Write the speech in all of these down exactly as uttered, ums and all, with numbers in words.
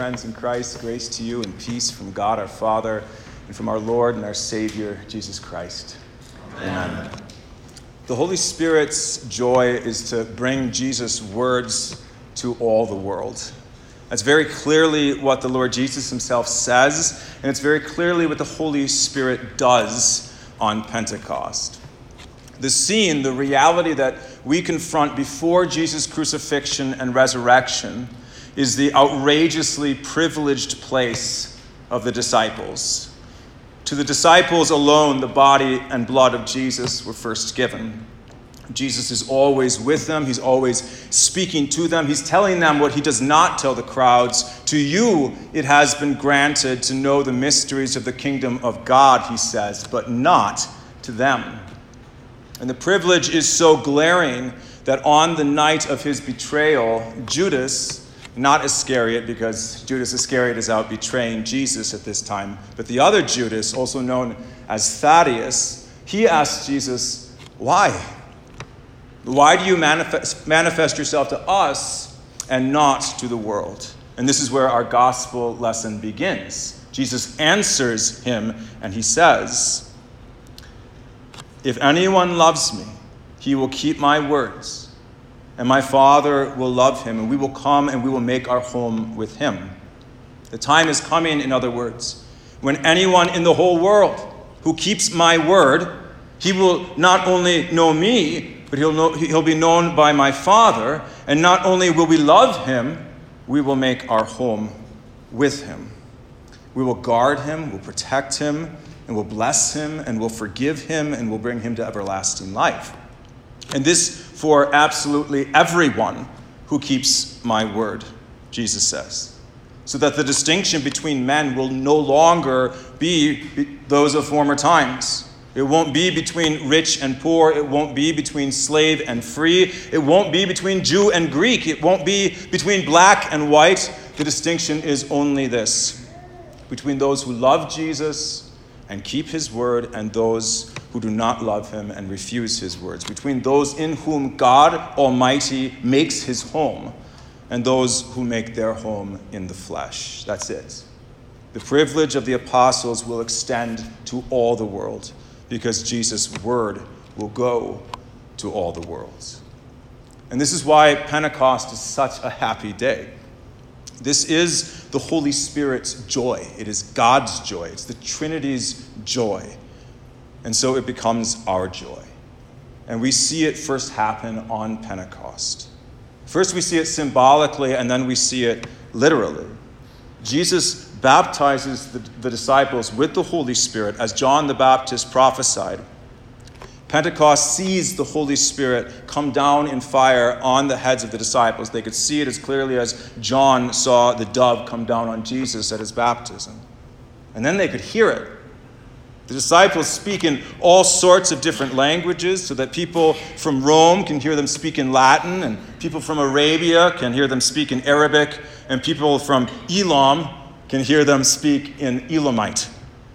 friends in Christ, grace to you and peace from God our Father and from our Lord and our Savior, Jesus Christ. Amen. Amen. The Holy Spirit's joy is to bring Jesus' words to all the world. That's very clearly what the Lord Jesus himself says, and it's very clearly what the Holy Spirit does on Pentecost. The scene, the reality that we confront before Jesus' crucifixion and resurrection is the outrageously privileged place of the disciples. To the disciples alone, the body and blood of Jesus were first given. Jesus is always with them. He's always speaking to them. He's telling them what he does not tell the crowds. To you, it has been granted to know the mysteries of the kingdom of God, he says, but not to them. And the privilege is so glaring that on the night of his betrayal, Judas, not Iscariot, because Judas Iscariot is out betraying Jesus at this time, but the other Judas, also known as Thaddeus, he asked Jesus, why? Why do you manifest, manifest yourself to us and not to the world? And this is where our gospel lesson begins. Jesus answers him and he says, if anyone loves me, he will keep my words. And my Father will love him, and we will come and we will make our home with him. The time is coming, in other words, when anyone in the whole world who keeps my word, he will not only know me, but he'll know, he'll be known by my Father. And not only will we love him, we will make our home with him. We will guard him, we'll protect him, and we'll bless him, and we'll forgive him, and we'll bring him to everlasting life. And this for absolutely everyone who keeps my word, Jesus says. So that the distinction between men will no longer be those of former times. It won't be between rich and poor. It won't be between slave and free. It won't be between Jew and Greek. It won't be between black and white. The distinction is only this: between those who love Jesus and keep his word and those who do not love him and refuse his words, between those in whom God Almighty makes his home and those who make their home in the flesh. That's it. The privilege of the apostles will extend to all the world because Jesus' word will go to all the worlds. And this is why Pentecost is such a happy day. This is the Holy Spirit's joy. It is God's joy. It's the Trinity's joy. And so it becomes our joy. And we see it first happen on Pentecost. First we see it symbolically, and then we see it literally. Jesus baptizes the, the disciples with the Holy Spirit as John the Baptist prophesied. Pentecost sees the Holy Spirit come down in fire on the heads of the disciples. They could see it as clearly as John saw the dove come down on Jesus at his baptism. And then they could hear it. The disciples speak in all sorts of different languages so that people from Rome can hear them speak in Latin, and people from Arabia can hear them speak in Arabic, and people from Elam can hear them speak in Elamite.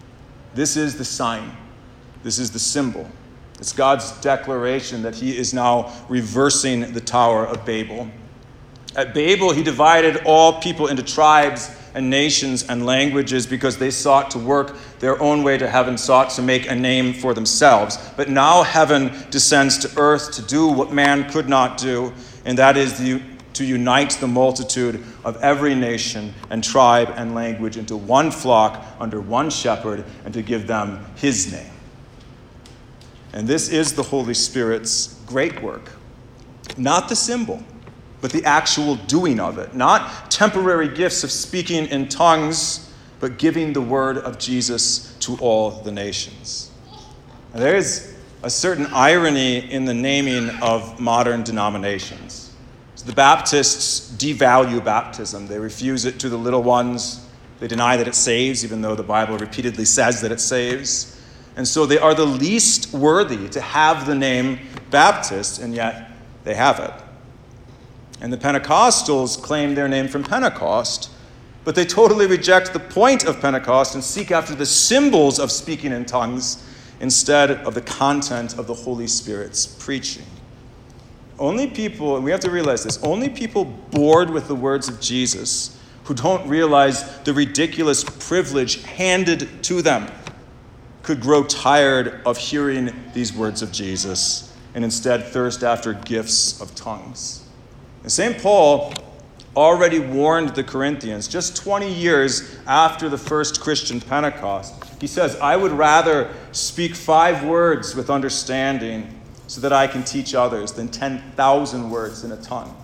This is the sign. This is the symbol. It's God's declaration that he is now reversing the Tower of Babel. At Babel, he divided all people into tribes and nations and languages because they sought to work their own way to heaven, sought to make a name for themselves. But now heaven descends to earth to do what man could not do, and that is the, to unite the multitude of every nation and tribe and language into one flock under one shepherd and to give them his name. And this is the Holy Spirit's great work. Not the symbol, but the actual doing of it. Not temporary gifts of speaking in tongues, but giving the word of Jesus to all the nations. Now, there is a certain irony in the naming of modern denominations. So the Baptists devalue baptism. They refuse it to the little ones. They deny that it saves, even though the Bible repeatedly says that it saves. And so they are the least worthy to have the name Baptist, and yet they have it. And the Pentecostals claim their name from Pentecost, but they totally reject the point of Pentecost and seek after the symbols of speaking in tongues instead of the content of the Holy Spirit's preaching. Only people, and we have to realize this, only people bored with the words of Jesus who don't realize the ridiculous privilege handed to them, could grow tired of hearing these words of Jesus and instead thirst after gifts of tongues. And Saint Paul already warned the Corinthians just twenty years after the first Christian Pentecost. He says, I would rather speak five words with understanding so that I can teach others than ten thousand words in a tongue.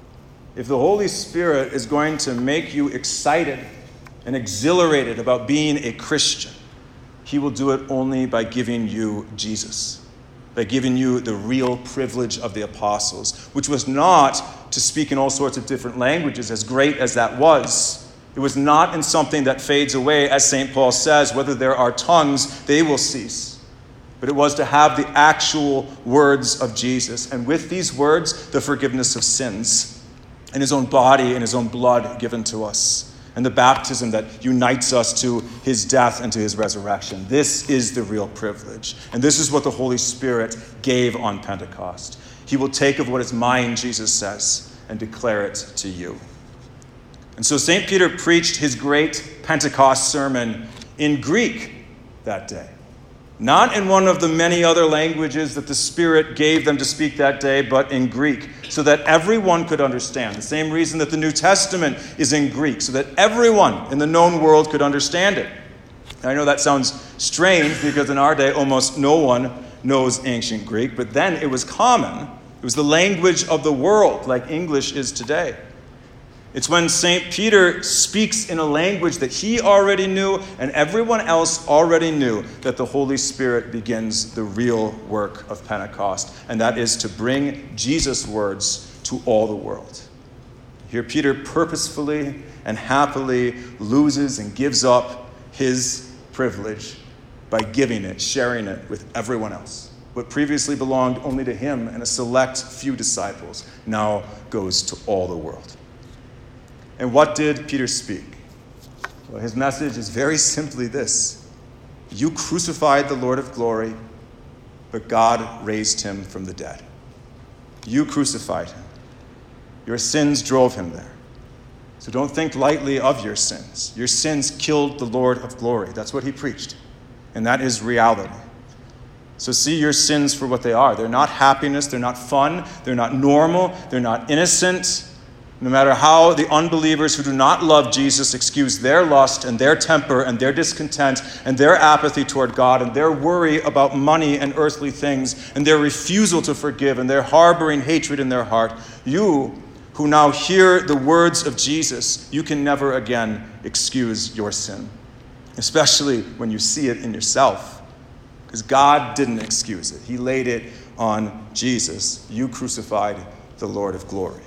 If the Holy Spirit is going to make you excited and exhilarated about being a Christian, he will do it only by giving you Jesus, by giving you the real privilege of the apostles, which was not to speak in all sorts of different languages, as great as that was. It was not in something that fades away, as Saint Paul says, whether there are tongues, they will cease. But it was to have the actual words of Jesus, and with these words, the forgiveness of sins, and his own body and his own blood given to us, and the baptism that unites us to his death and to his resurrection. This is the real privilege. And this is what the Holy Spirit gave on Pentecost. He will take of what is mine, Jesus says, and declare it to you. And so Saint Peter preached his great Pentecost sermon in Greek that day. Not in one of the many other languages that the Spirit gave them to speak that day, but in Greek, so that everyone could understand. The same reason that the New Testament is in Greek, so that everyone in the known world could understand it. I know that sounds strange because in our day almost no one knows ancient Greek, but then it was common. It was the language of the world, like English is today. It's when Saint Peter speaks in a language that he already knew and everyone else already knew that the Holy Spirit begins the real work of Pentecost, and that is to bring Jesus' words to all the world. Here Peter purposefully and happily loses and gives up his privilege by giving it, sharing it with everyone else. What previously belonged only to him and a select few disciples now goes to all the world. And what did Peter speak? Well, his message is very simply this: you crucified the Lord of glory, but God raised him from the dead. You crucified him. Your sins drove him there. So don't think lightly of your sins. Your sins killed the Lord of glory. That's what he preached. And that is reality. So see your sins for what they are. They're not happiness. They're not fun. They're not normal. They're not innocent. No matter how the unbelievers who do not love Jesus excuse their lust and their temper and their discontent and their apathy toward God and their worry about money and earthly things and their refusal to forgive and their harboring hatred in their heart, you who now hear the words of Jesus, you can never again excuse your sin, especially when you see it in yourself, because God didn't excuse it. He laid it on Jesus. You crucified the Lord of glory.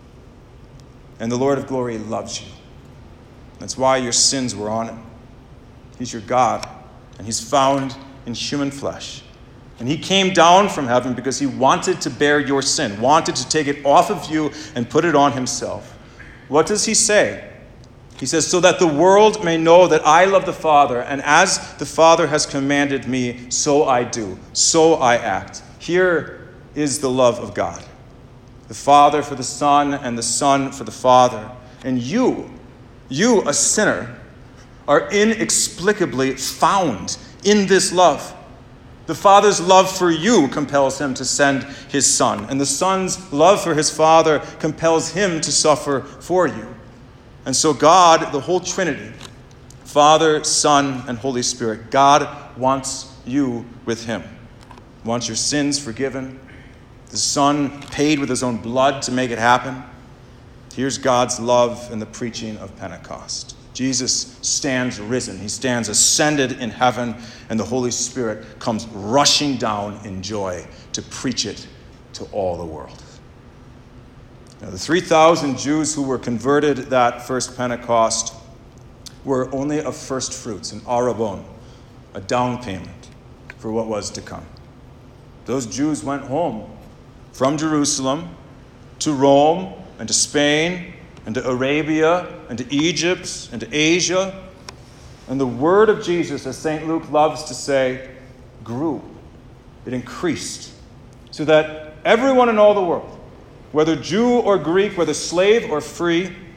And the Lord of glory loves you. That's why your sins were on him. He's your God, and he's found in human flesh. And he came down from heaven because he wanted to bear your sin, wanted to take it off of you and put it on himself. What does he say? He says, so that the world may know that I love the Father, and as the Father has commanded me, so I do, so I act. Here is the love of God. The Father for the Son, and the Son for the Father. And you, you, a sinner, are inexplicably found in this love. The Father's love for you compels him to send his Son, and the Son's love for his Father compels him to suffer for you. And so God, the whole Trinity, Father, Son, and Holy Spirit, God wants you with him. Wants your sins forgiven. The Son paid with his own blood to make it happen. Here's God's love in the preaching of Pentecost. Jesus stands risen. He stands ascended in heaven, and the Holy Spirit comes rushing down in joy to preach it to all the world. Now, the three thousand Jews who were converted that first Pentecost were only of first fruits, an arabon, a down payment for what was to come. Those Jews went home from Jerusalem to Rome and to Spain and to Arabia and to Egypt and to Asia. And the word of Jesus, as Saint Luke loves to say, grew. It increased so that everyone in all the world, whether Jew or Greek, whether slave or free,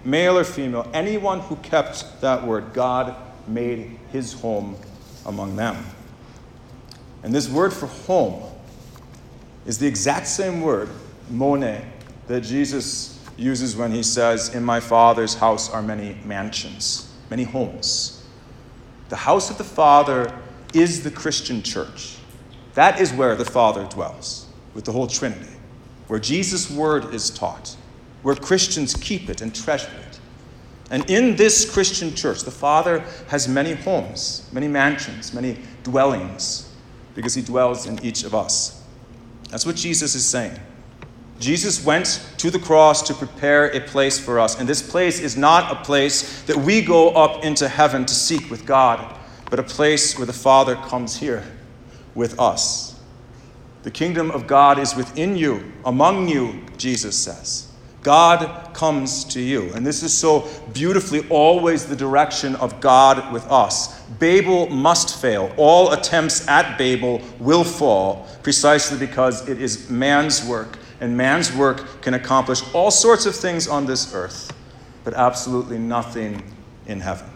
male or female, anyone who kept that word, God made his home among them. And this word for home is the exact same word, mone, that Jesus uses when he says, in my Father's house are many mansions, many homes. The house of the Father is the Christian church. That is where the Father dwells, with the whole Trinity, where Jesus' word is taught, where Christians keep it and treasure it. And in this Christian church, the Father has many homes, many mansions, many dwellings, because he dwells in each of us. That's what Jesus is saying. Jesus went to the cross to prepare a place for us. And this place is not a place that we go up into heaven to seek with God, but a place where the Father comes here with us. The kingdom of God is within you, among you, Jesus says. God comes to you. And this is so beautifully always the direction of God with us. Babel must fail. All attempts at Babel will fall, precisely because it is man's work. And man's work can accomplish all sorts of things on this earth, but absolutely nothing in heaven.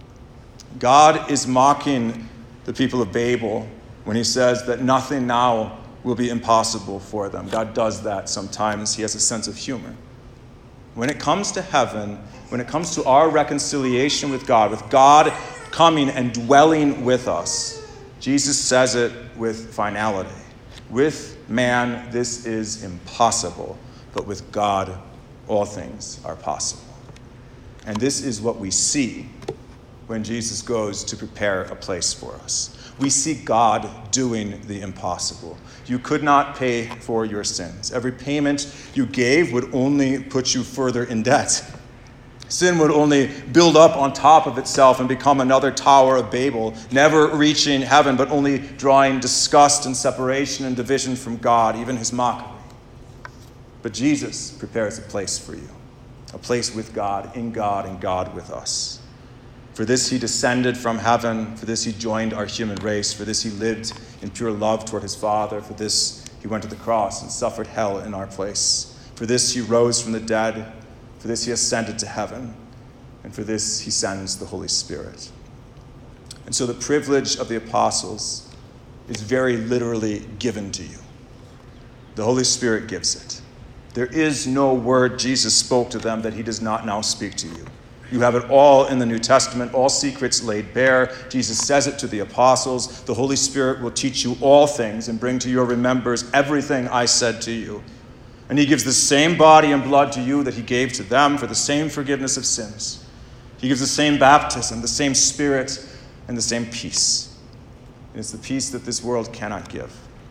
God is mocking the people of Babel when he says that nothing now will be impossible for them. God does that sometimes. He has a sense of humor. When it comes to heaven, when it comes to our reconciliation with God, with God coming and dwelling with us, Jesus says it with finality. With man, this is impossible, but with God, all things are possible. And this is what we see when Jesus goes to prepare a place for us. We see God doing the impossible. You could not pay for your sins. Every payment you gave would only put you further in debt. Sin would only build up on top of itself and become another Tower of Babel, never reaching heaven, but only drawing disgust and separation and division from God, even his mockery. But Jesus prepares a place for you, a place with God, in God, and God with us. For this he descended from heaven. For this he joined our human race. For this he lived in pure love toward his Father. For this he went to the cross and suffered hell in our place. For this he rose from the dead. For this he ascended to heaven. And for this he sends the Holy Spirit. And so the privilege of the apostles is very literally given to you. The Holy Spirit gives it. There is no word Jesus spoke to them that he does not now speak to you. You have it all in the New Testament, all secrets laid bare. Jesus says it to the apostles. The Holy Spirit will teach you all things and bring to your remembrance everything I said to you. And he gives the same body and blood to you that he gave to them for the same forgiveness of sins. He gives the same baptism, the same Spirit, and the same peace. And it's the peace that this world cannot give.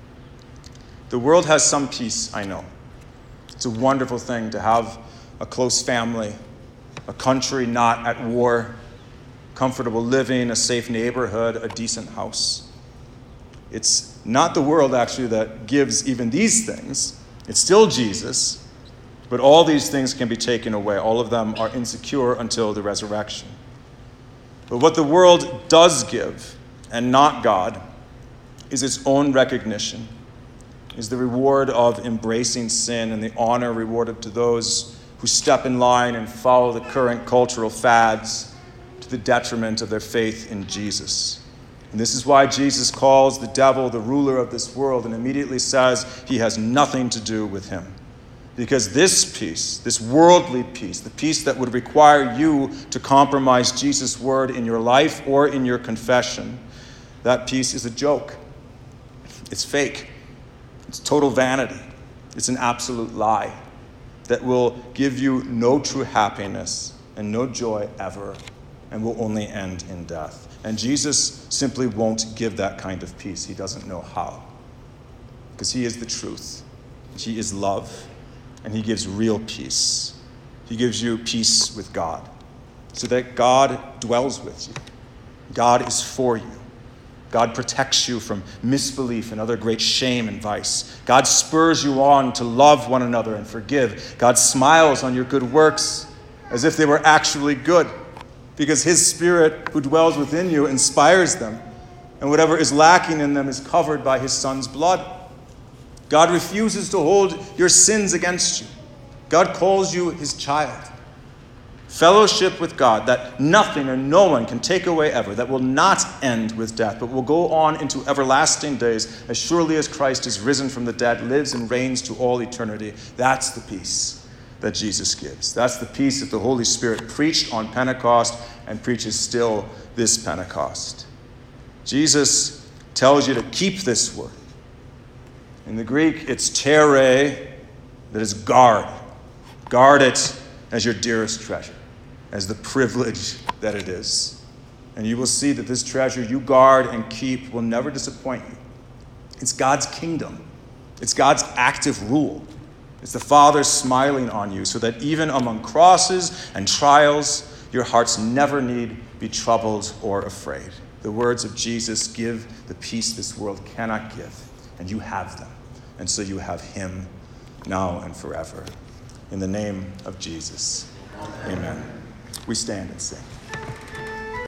The world has some peace, I know. It's a wonderful thing to have a close family, a country not at war, comfortable living, a safe neighborhood, a decent house. It's not the world, actually, that gives even these things. It's still Jesus, but all these things can be taken away. All of them are insecure until the resurrection. But what the world does give, and not God, is its own recognition, is the reward of embracing sin and the honor rewarded to those who step in line and follow the current cultural fads to the detriment of their faith in Jesus. And this is why Jesus calls the devil the ruler of this world and immediately says he has nothing to do with him. Because this peace, this worldly peace, the peace that would require you to compromise Jesus' word in your life or in your confession, that peace is a joke. It's fake. It's total vanity. It's an absolute lie that will give you no true happiness and no joy ever, and will only end in death. And Jesus simply won't give that kind of peace. He doesn't know how. Because he is the truth. He is love. And he gives real peace. He gives you peace with God, so that God dwells with you. God is for you. God protects you from misbelief and other great shame and vice. God spurs you on to love one another and forgive. God smiles on your good works as if they were actually good, because his Spirit who dwells within you inspires them, and whatever is lacking in them is covered by his Son's blood. God refuses to hold your sins against you. God calls you his child. Fellowship with God that nothing or no one can take away ever, that will not end with death, but will go on into everlasting days as surely as Christ is risen from the dead, lives and reigns to all eternity. That's the peace that Jesus gives. That's the peace that the Holy Spirit preached on Pentecost and preaches still this Pentecost. Jesus tells you to keep this word. In the Greek, it's tere, that is guard. Guard it as your dearest treasure, as the privilege that it is. And you will see that this treasure you guard and keep will never disappoint you. It's God's kingdom. It's God's active rule. It's the Father smiling on you so that even among crosses and trials, your hearts never need be troubled or afraid. The words of Jesus give the peace this world cannot give, and you have them. And so you have him now and forever. In the name of Jesus, amen. We stand and sing.